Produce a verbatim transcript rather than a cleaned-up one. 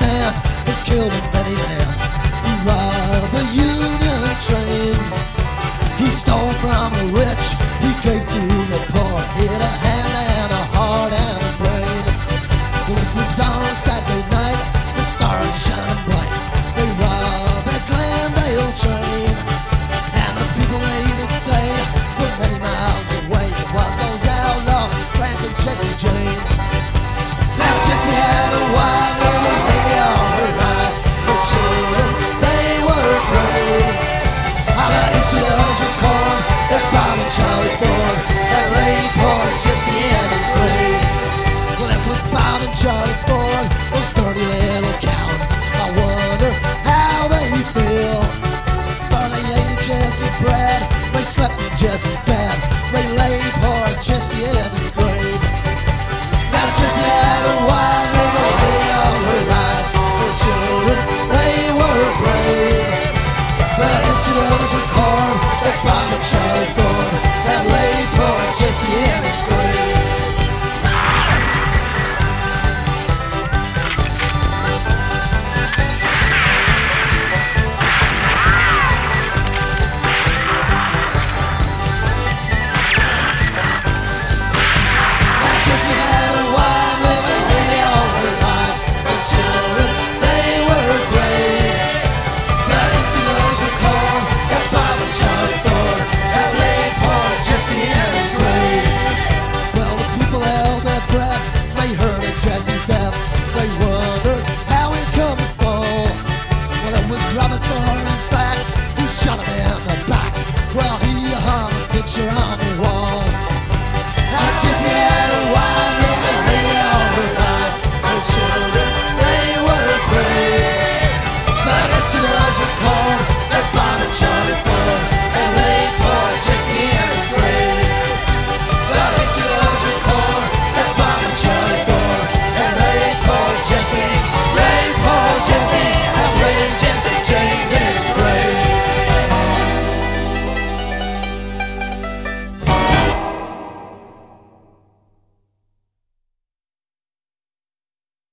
man has killed many men. He robbed the Union trains. He stole from the rich. He gave to the poor. He had a hand and a heart and a brain. Well, it was on Saturday night. The stars are shining bright. They robbed a Glendale train. And the people they even say from many miles away it was those outlaws, Frank and Jesse James. Now Jesse had a wife and a lady all her life. But children, they were brave. How about these two dogs were corn? That Bob and Charlie Ford. That lady poor Jesse in his grave. Well, it was Bob and Charlie Ford, those dirty little cowards. I wonder how they feel. For they ate Jesse's bread, they slept in Jesse's bed.